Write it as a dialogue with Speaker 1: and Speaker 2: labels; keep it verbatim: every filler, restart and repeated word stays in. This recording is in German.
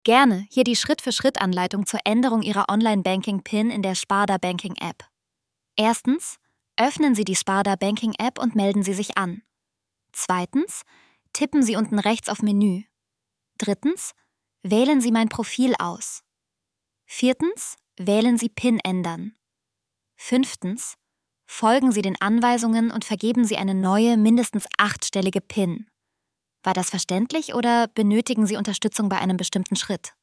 Speaker 1: Gerne hier die Schritt-für-Schritt-Anleitung zur Änderung Ihrer Online-Banking-PIN in der Sparda Banking-App. Erstens, öffnen Sie die Sparda Banking-App und melden Sie sich an. Zweitens, tippen Sie unten rechts auf Menü. Drittens, wählen Sie Mein Profil aus. Viertens, wählen Sie PIN ändern. Fünftens, folgen Sie den Anweisungen und vergeben Sie eine neue, mindestens achtstellige PIN. War das verständlich oder benötigen Sie Unterstützung bei einem bestimmten Schritt?